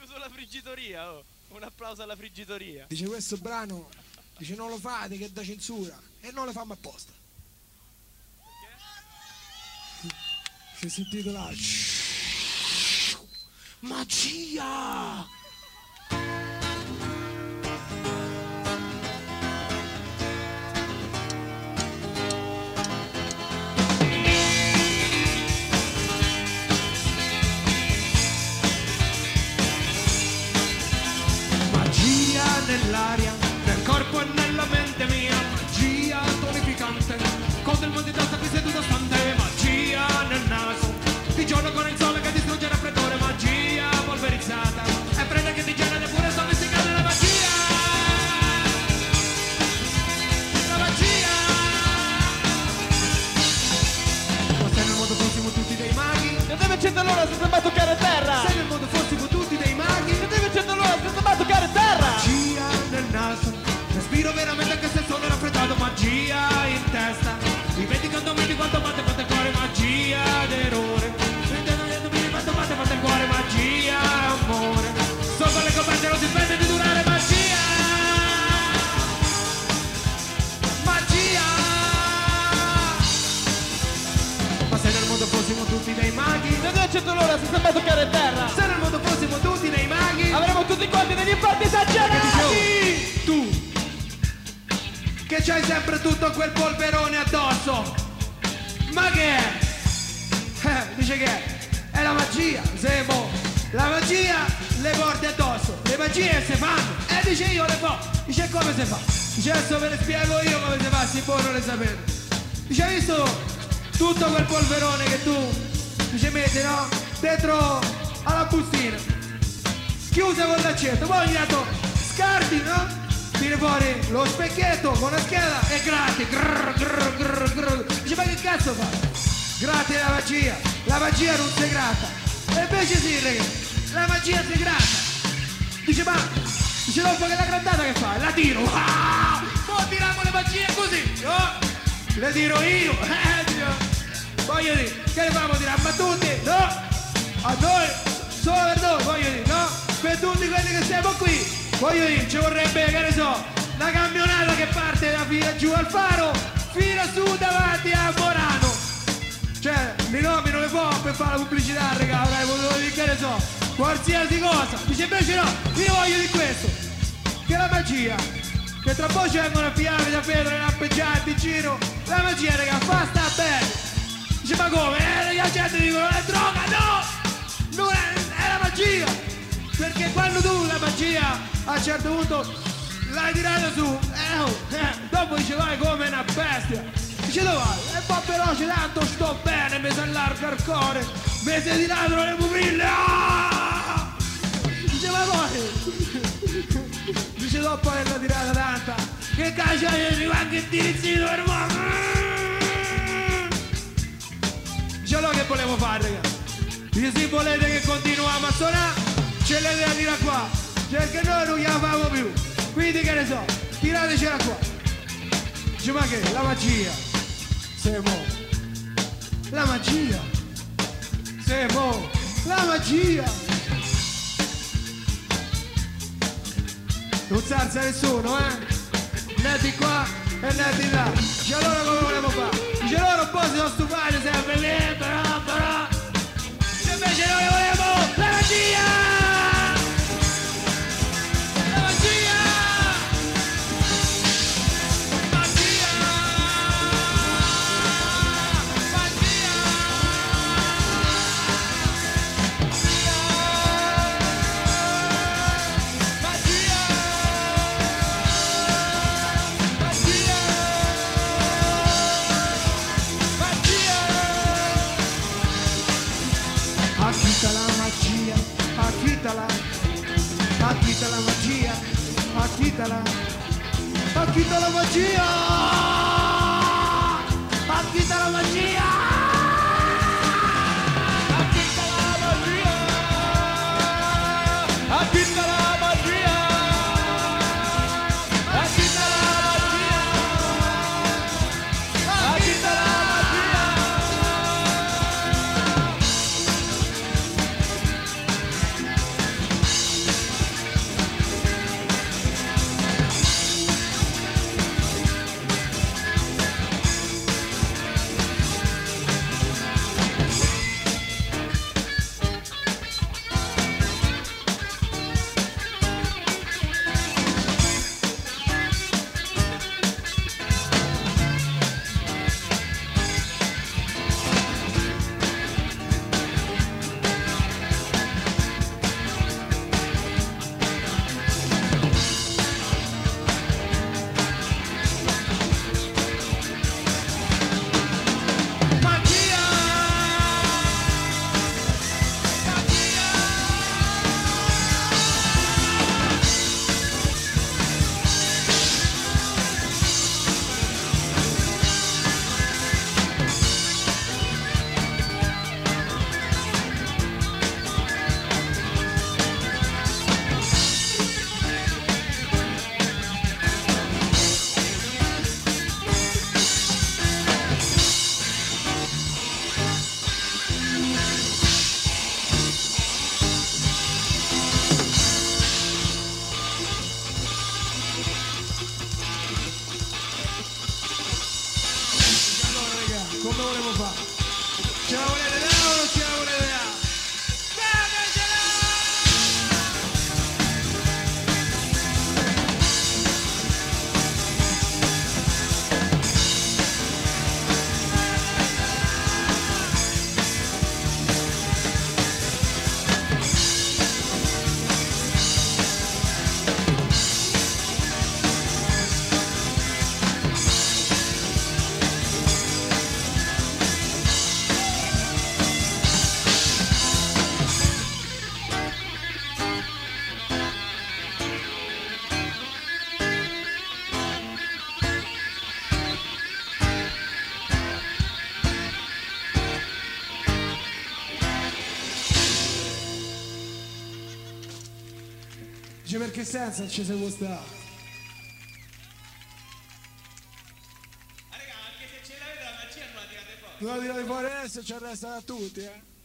chiuso la friggitoria, oh. Un applauso alla friggitoria. Dice questo brano, dice non lo fate che è da censura e non le fammo apposta. Perché? Si intitola Magia! Nell'aria, nel corpo e nella mente mia, magia tonificante, con del mondo di danza qui seduto stante, magia nel naso, di giorno con il sole che distrugge il raffreddore, magia polverizzata, e prende che digenera pure sto mesticando la magia, la magia. Ma se nel mondo fossimo tutti dei maghi, non deve accendere l'ora senza mai toccare terra. Se nel mondo fossimo tutti dei maghi, non deve accendere l'ora senza mai toccare terra. Magia nel naso, respiro veramente anche se sono raffreddato, magia in testa, dimenticandomi di quanto batte il cuore, magia d'errore, dimenticandomi di quanto batte il cuore, magia amore, sopra le coperte non si smette di durare, magia, magia. Ma se nel mondo fossimo tutti dei maghi, non deve accendere l'ora senza mai toccare terra. se nel mondo fossimo tutti dei maghi, avremo tutti quanti degli infarti esagerati. tu che c'hai sempre tutto quel polverone addosso, ma che è? Dice che è la magia, Sebo, la magia le porti addosso, le magie si fanno, e dice io le fa, dice come si fa, dice adesso ve le spiego io come si fa, si può non le sapere, dice hai visto tutto quel polverone che tu, dice metti no, dentro alla bustina, chiusa con l'accetto, poi ogni tanto scarti, no? Tiri fuori lo specchietto con la scheda e gratti, dice ma che cazzo fa? Gratti la magia non si gratta, e invece sì ragazzi, la magia si gratta, dice ma, dice dopo che la grattata che fa? La tiro, poi tiriamo le magie così, no? Le tiro io, voglio dire, che le famo tirare a tutti, no? A noi, solo per noi, voglio dire, no? Per tutti quelli che siamo qui, voglio dire, ci vorrebbe, che ne so, una camionata che parte da fino giù al faro, fino su davanti a Morano. Cioè, li nomino le può per fare la pubblicità, raga, avrei potuto dire, che ne so, qualsiasi cosa. Dice invece no, io voglio di questo, che la magia, che tra poco ci vengono fiamme da Pedro, lampeggianti in giro, la magia, raga, fa sta bene. Dice ma come? La gente dicono è droga, no! Non è la magia! Perché quando tu la magia a un certo punto l'hai tirata su, dopo dice vai come una bestia, dice dove vai? È un po' veloce, tanto sto bene, mi si allarga il cuore, mi si tirano le pupille, dice ma poi, dice dopo che l'ha tirata tanta, che caccia gli anche il tirizzino per dice allora che volevo fare ragazzi? Dice se volete che continuiamo a suonare, ce le da tirare qua, perché noi non gliela famo più, quindi che ne so, tiratecela qua. Dice ma che? La magia, Semo, la magia, Semo, la magia. Non si alza nessuno, né di qua e né di là. Dice allora come volevo fare? Dice loro un po' si sono stufati sempre lì, però. Dice invece noi volevo la magia! Acquita la magia, acquitala, acquita la magia, acquita la magia, acquita la magia, acquita la magia, acquita la magia, acquita la magia. Dice perché senza non ci si può stare. Ma raga, anche se ce l'avete la magia non la tirate fuori. Non la tirate fuori adesso e ci arrestano a tutti, eh.